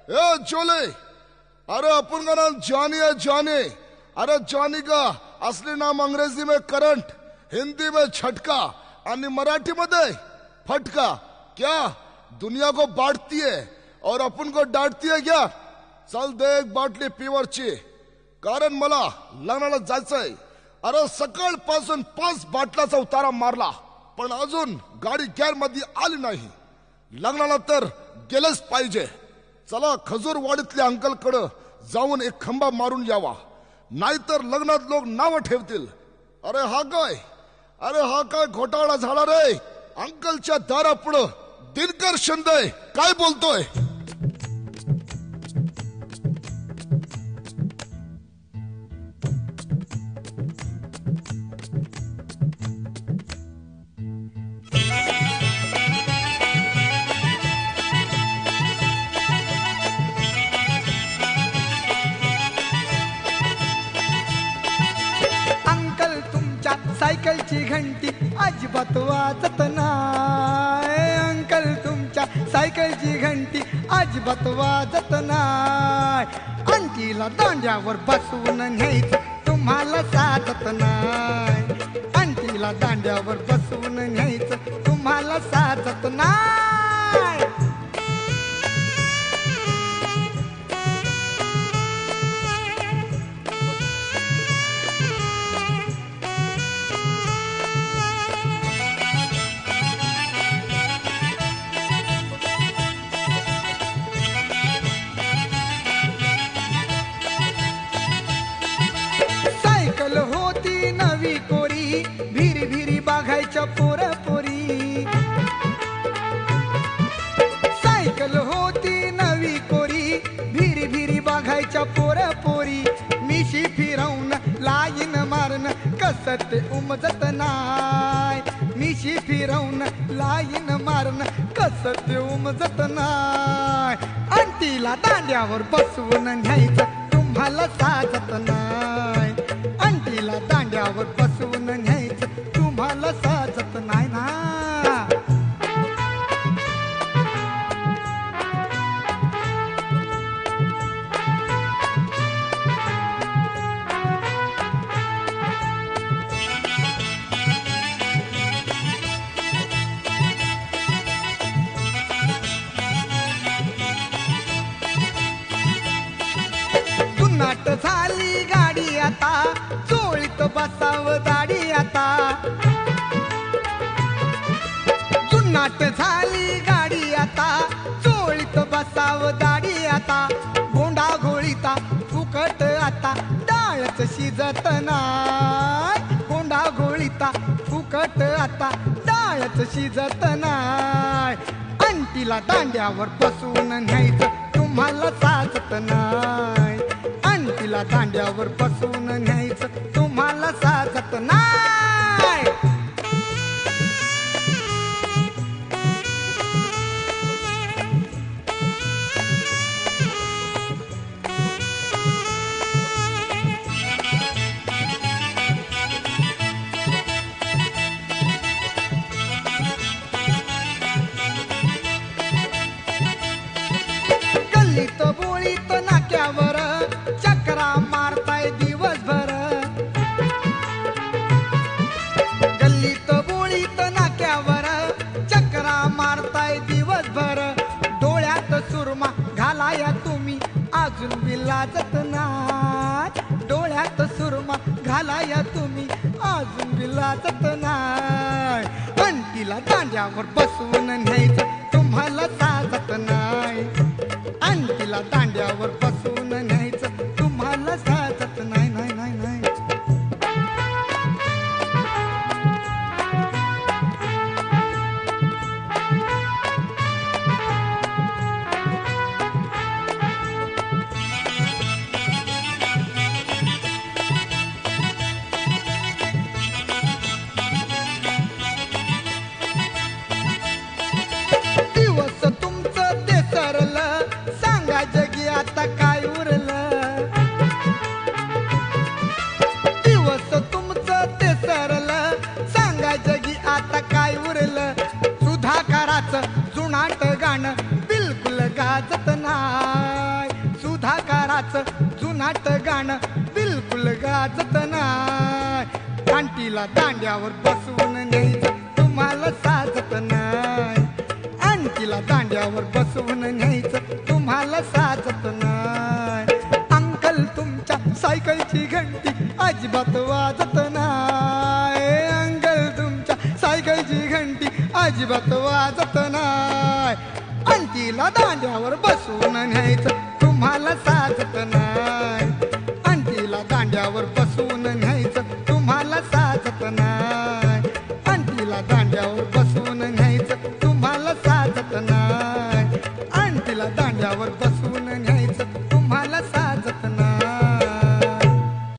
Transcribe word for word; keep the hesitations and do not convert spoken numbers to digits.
ए चोले, अरे अपन का नाम जॉनी है जॉनी। अरे जॉनी का असली नाम अंग्रेजी में करंट, हिंदी में झटका और मराठी में फटका। क्या दुनिया को बांटती है और अपन को डांटती है क्या? चल दे एक बाटली पिवरची, कारण मला लग्नाला जायचंय। अरे सकाळ पासून पाच बाटलाचा उतारा मारला पण अजून गाडी गॅर मध्ये आली नाही। लग्नाला तर गेलंच पाहिजे। चला खजूरवाडीतल्या अंकल कडे जाऊन एक खंबा मारून यावा, नाहीतर लग्नात लोक नाव ठेवतील। अरे हा काय, अरे हा काय घोटाळा झाला रे? अंकलच्या दारापुढे दिनकर शिंदे काय बोलतोय? सायकलची घंटी अजिबात वाजत नाय। अंकल तुमच्या सायकलची घंटी अजिबात वाजत नाय। अंटीला दांड्यावर बसवून न्यायचं तुम्हाला साधत नाय। अंटीला दांड्यावर बसवून न्यायचं तुम्हाला साधत नाय। सायकल होती नवी कोरी, भिरी भिरी बघायच्या पोरा पोरी। सायकल होती नवी कोरी, भिरी भिरी बघायच्या पोरा पोरी। मिशी फिरवून लाईन मारण कसं ते उमजत नाय। मिशी फिरवून लाईन मारण कसं ते उमजत नाय। अंटीला दांड्यावर बसवून न्यायचं तुम्हाला साधत नाय। अंटीला दांड्यावर बसवून न्यायचं तुम्हाला साजत नाही ना। जुनाट झाली गाडी आता, चोळीत बसाव दाढी आता। जुनाट झाली गाडी आता, चोळीत बसाव दाढी आता। गोंडा घोळीता फुकट आता, डाळच शिजत नाय। गोंडा घोळीता फुकट आता, डाळच शिजत नाय। अंटीला दांड्यावर बसवून न्यायचं तुम्हाला साजत नाय। अंटीला दांड्यावर बसवून न्यायचं तुम्हाला साजत नाय। गल्लीत बोळीत नाक्यावर चक्रा मारताय दिवसभर। गल्लीत बोळीत नाक्यावर चक्रा मारताय दिवसभर। डोळ्यात सुरमा घालाया तुम्ही अजून बी लाजत नाय। डोळ्यात सुरमा घालाया तुम्ही अजून बी लाजत नाय। अंटीला दांड्यावर बसवून न्यायचं तुम्हाला साजत नाय। अंटीला दांड्यावर बसवून न्यायचं तुम्हाला साजत नाही नाही नाही नाही। दिवस तुमचं ते सरलं, सांगा जगी आता काय उरलं। दिवस तुमचं ते सरलं, सांगा जगी आता काय उरलं। सुधाकराचं जुनाट गाणं बिलकुल गाजत नाय। अंटीला दांड्यावर बसवून न्यायचं तुम्हाला साजत नाही. अंटीला दांड्यावर बसवून न्यायचं तुम्हाला साजत नाही. अंकल तुमच्या सायकलची घंटी अजिबात वाजत नाही. अंकल तुमच्या सायकलची घंटी अजिबात वाजत नाही. अंटीला दांड्यावर बसवून न्यायचं तुम्हाला साजत